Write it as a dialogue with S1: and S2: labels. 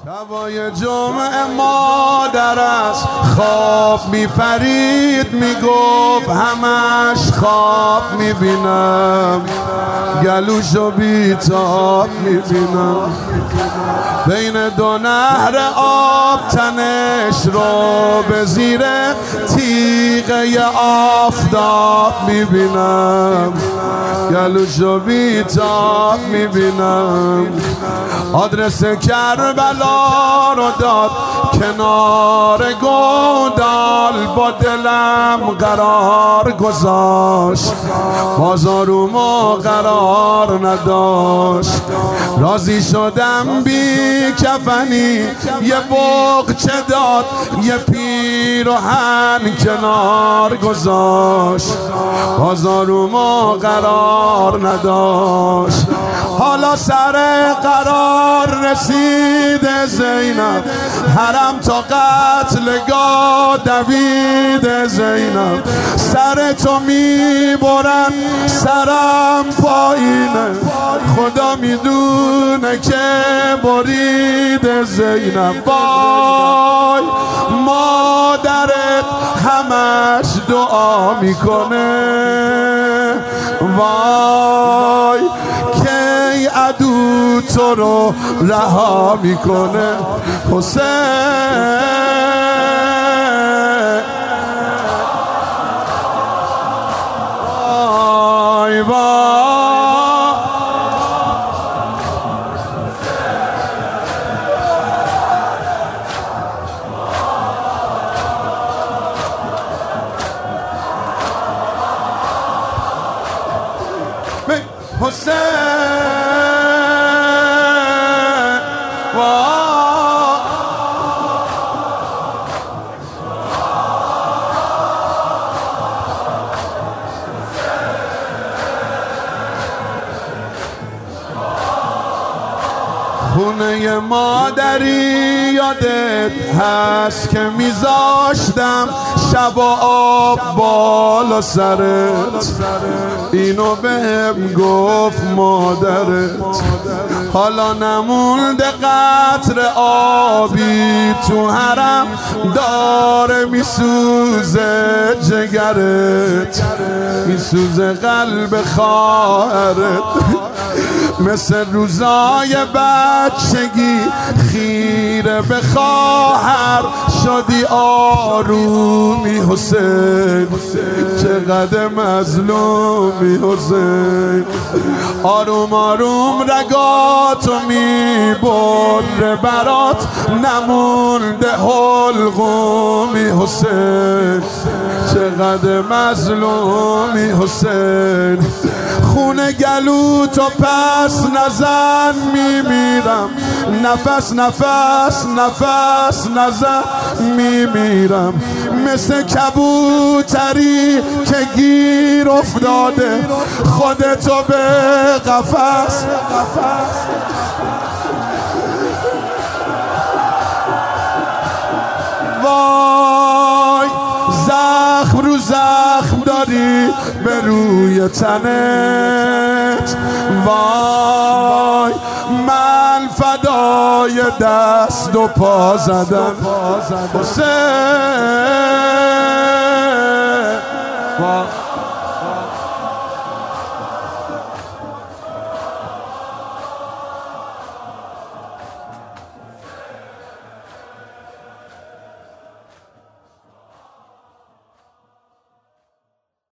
S1: شبای جمعه مادر از خواب میپرید، میگفت همش خواب میبینم، گلوشو بیتاب میبینم، بین دو نهر آب تنش رو به زیر تیغه آفتاب میبینم، گلوشو بیتاب میبینم. آدرس کربلا رو داد کنار گودال، با دلم قرار گذاشت، بازارومو قرار نداشت. راضی شدم بی کفنی یه بغچه داد، یه پیراهن کنار گذاشت، بازارومو قرار نداشت. حالا سر قرار رسید زینب، حرم تا قتلگاه دوید زینب، سر تو میبرن سرم پایینه، خدا میدونه که برید زینب. وای مادرت همش دعا میکنه، وای کی عدو تو رو رها میکنه. حسین وای وای حسین خونه مادری یادت هست که میذاشتم شب و آب بالا سرت، اینو بهم گفت مادرت. حالا نمونده قطر آبی تو حرم، داره میسوزه جگرت، میسوزه قلب خواهرت، مثل روزای بچگی خیره به خواهر شدی آرومی حسین، چقدر مظلومی حسین. آروم آروم رگاتو میبره برات، نمونده حلقومی حسین، چقدر مظلومی حسین. خونه گلو تو پس نزن میمیرم، نفس نفس نفس نزن میمیرم، مثل کبوتری که گیر افتاده خودتو به قفس. وای زخم رو زخم داری به روی تنت، وای من فدای دست و پا زدن حسین.